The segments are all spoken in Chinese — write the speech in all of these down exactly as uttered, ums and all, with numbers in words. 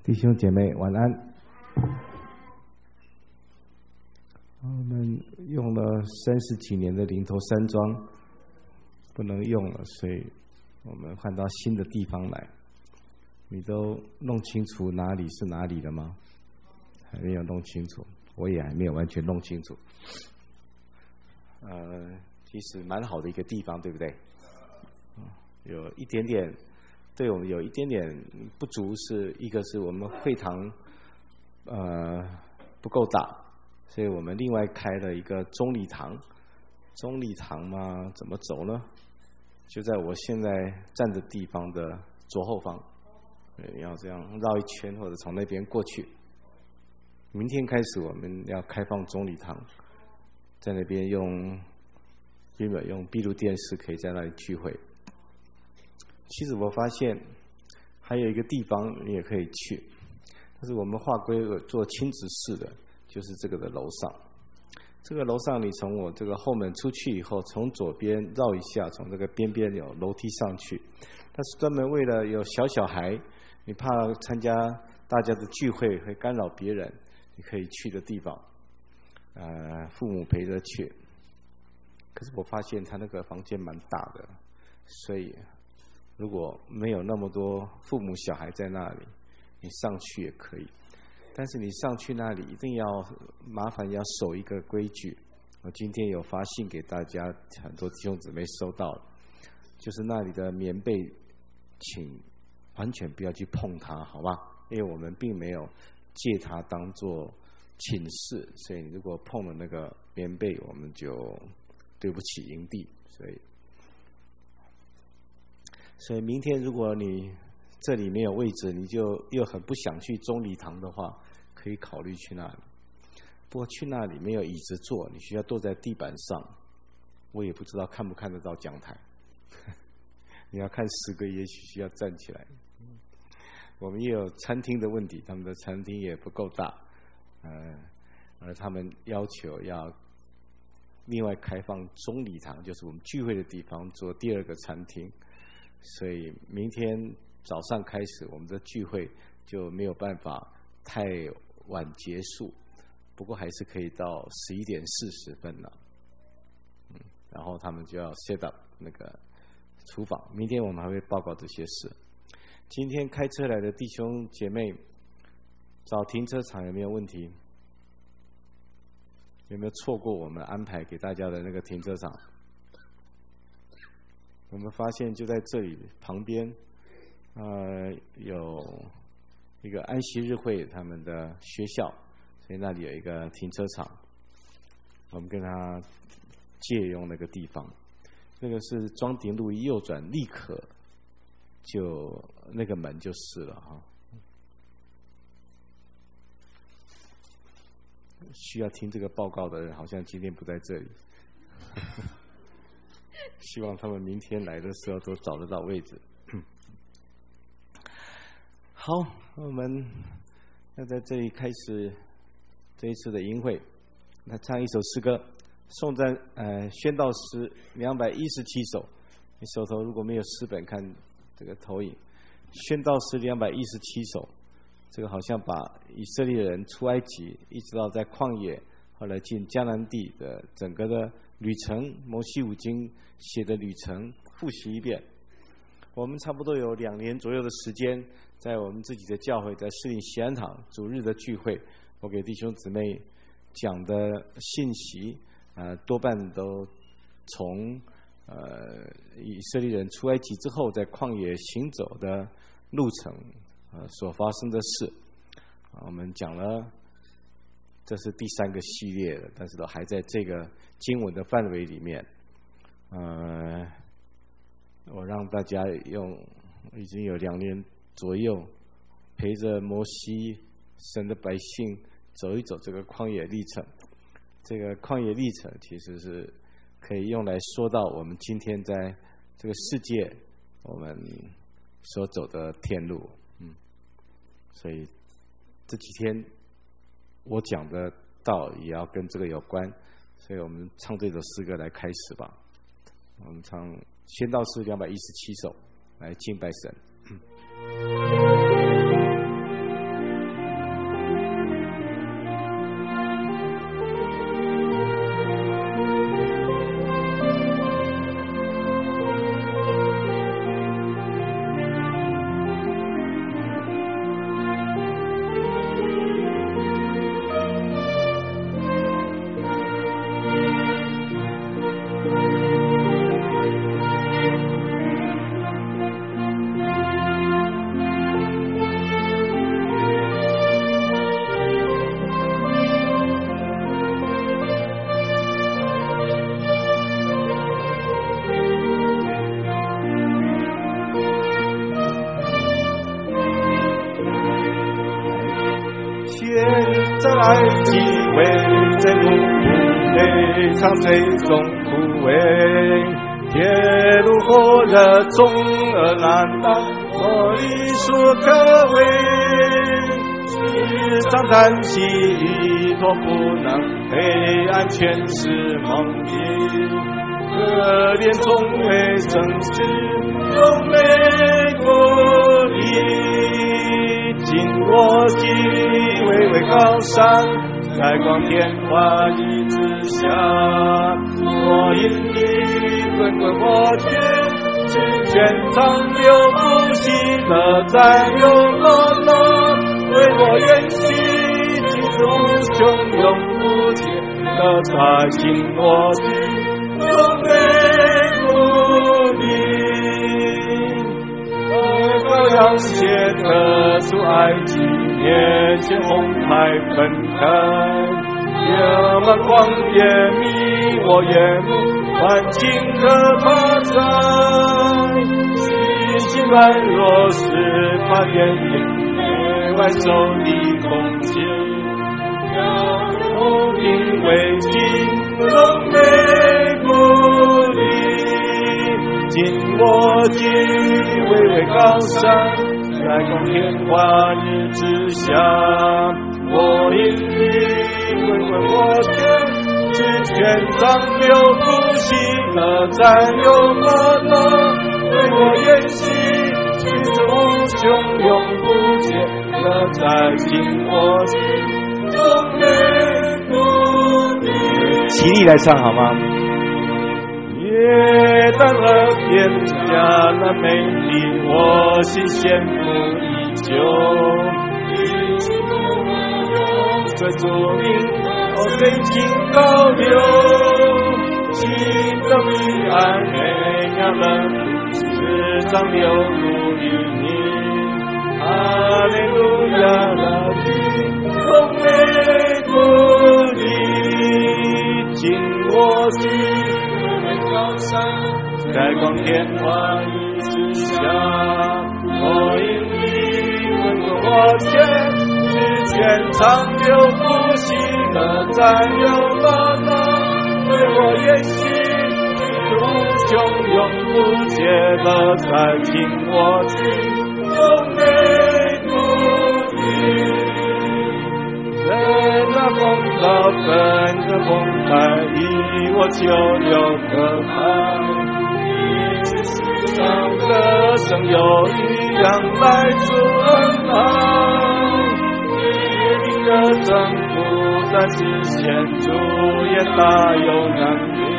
弟兄姐妹晚安。我们用了三十几年的林头山庄不能用了，所以我们换到新的地方来。你都弄清楚哪里是哪里了吗？还没有弄清楚，我也还没有完全弄清楚。呃，其实蛮好的一个地方，对不对？有一点点，对我们有一点点不足，是一个是我们会堂呃不够大，所以我们另外开了一个中礼堂。中礼堂嘛，怎么走呢？就在我现在站的地方的左后方，要这样绕一圈，或者从那边过去。明天开始我们要开放中礼堂，在那边用原本用闭路电视可以在那里聚会。其实我发现还有一个地方你也可以去，但是我们划归做亲子式的，就是这个的楼上。这个楼上你从我这个后门出去以后，从左边绕一下，从这个边边有楼梯上去，那是专门为了有小小孩，你怕参加大家的聚会会干扰别人，你可以去的地方，呃，父母陪着去。可是我发现他那个房间蛮大的，所以如果没有那么多父母小孩在那里，你上去也可以。但是你上去那里一定要麻烦要守一个规矩。我今天有发信给大家，很多弟兄姊妹收到了，就是那里的棉被，请完全不要去碰它，好吧？因为我们并没有借它当做寝室，所以如果碰了那个棉被，我们就对不起营地。所以，所以明天如果你这里没有位置，你就又很不想去中礼堂的话，可以考虑去那里。不过去那里没有椅子坐，你需要坐在地板上，我也不知道看不看得到讲台。你要看诗歌，也许需要站起来。我们也有餐厅的问题，他们的餐厅也不够大，呃，而他们要求要另外开放中礼堂，就是我们聚会的地方，做第二个餐厅。所以明天早上开始，我们的聚会就没有办法太晚结束，不过还是可以到十一点四十分了。嗯，然后他们就要 set up 那个厨房。明天我们还会报告这些事。今天开车来的弟兄姐妹，找停车场有没有问题？有没有错过我们安排给大家的那个停车场？我们发现就在这里旁边，呃，有一个安息日会他们的学校，所以那里有一个停车场，我们跟他借用那个地方。那个是庄顶路一右转，立刻就那个门就是了哈。需要听这个报告的人好像今天不在这里。希望他们明天来的时候都找得到位置。好，我们要在这里开始这一次的营会。来唱一首诗歌，颂赞呃宣道诗两百一十七首。你手头如果没有诗本，看这个投影。宣道诗两百一十七首，这个好像把以色列人出埃及，一直到在旷野，后来进迦南地的整个的旅程，摩西五经写的旅程复习一遍。我们差不多有两年左右的时间，在我们自己的教会，在士林喜安堂主日的聚会，我给弟兄姊妹讲的信息，呃，多半都从呃以色列人出埃及之后，在旷野行走的路程，呃所发生的事，我们讲了。这是第三个系列了，但是都还在这个经文的范围里面。呃，我让大家用已经有两年左右，陪着摩西神的百姓走一走这个旷野历程。这个旷野历程其实是可以用来说到我们今天在这个世界我们所走的天路。嗯，所以这几天我讲的道也要跟这个有关，所以我们唱这首诗歌来开始吧。我们唱宣道诗两百一十七首，来敬拜神。 在埃及为这幕内藏这种苦味，铁路火热中而难当，我一说可为，时常叹息一托不能，黑暗全是梦境，可怜总为正直，都没过你，紧握紧巍巍高山，在光天化日之下，我因你滚滚火箭，只愿长流不息的在有乐乐，为我愿心其实无穷永不竭的在紧握紧，都没顾你，羔羊写的出埃及面前红海分开，夜漫旷野迷我眼目，万顷的爬山，心心软弱时怕奄奄，野外受的空间，要头顶为金龙没顾你，紧握紧巍巍高山，在光天化日之下，我因你滚滚火箭，只愿长流不息的在有乐乐，为我愿心其实无穷永不竭的在紧握紧，都没顾你。齐力来唱好吗？耶诞和天家那美丽，我心羡慕已久。这著名我真情高流，心的彼岸美妙的时常流入于你，哈利路亚的你从没顾你，紧握紧高山，在光天化日之下，我因你滚滚火箭，只愿长流不息的在有乐乐，为我愿心无穷永不竭的在紧握紧，都没顾你。人那风到分的风台，以我就有可盼，世上的生有一样来自恩爱，约定的征服在实现，主也大有能力，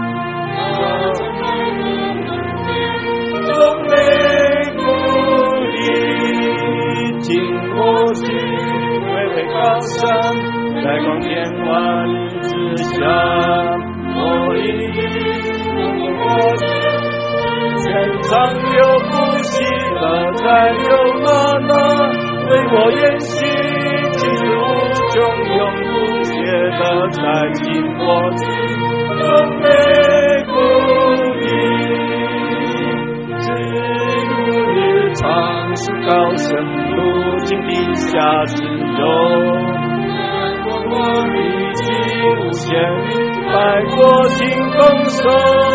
都没顾你，紧握紧巍巍高山，在光天化日之下，我因你我全长流不息的在有乐乐，为我愿心其实无穷永不竭的在紧握紧，都没顾你，只如日长是高深，如今地下自由，我历经无限百国尽丰收，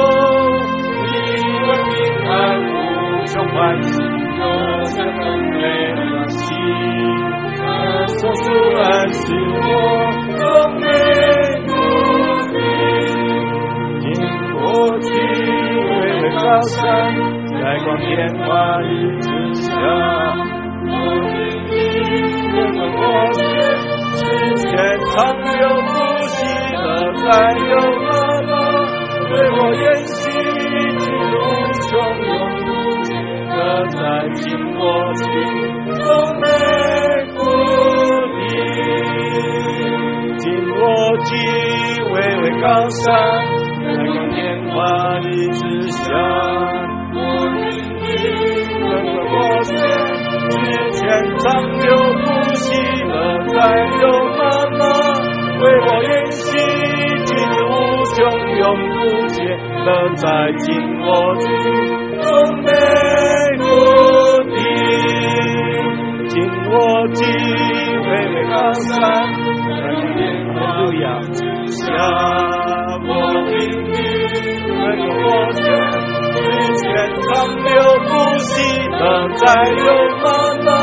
你为平安无穷欢喜，歌声更美的心，说出来是我都没顾你，因我去巍巍高山，在光天化日之下，我因你滚滚火箭，只愿长流不息的在有乐乐，为我愿心其无穷永不竭的在紧握紧，都没顾你，紧握紧巍巍高山，在光天化日之下，我因你滚滚火箭，只愿长流不息的在有乐乐，为我愿心其无穷永不竭的在紧握紧，都没顾你，紧我机会高山，哈利路亚，下我命运为我选，之前长流不息的，再有吗哪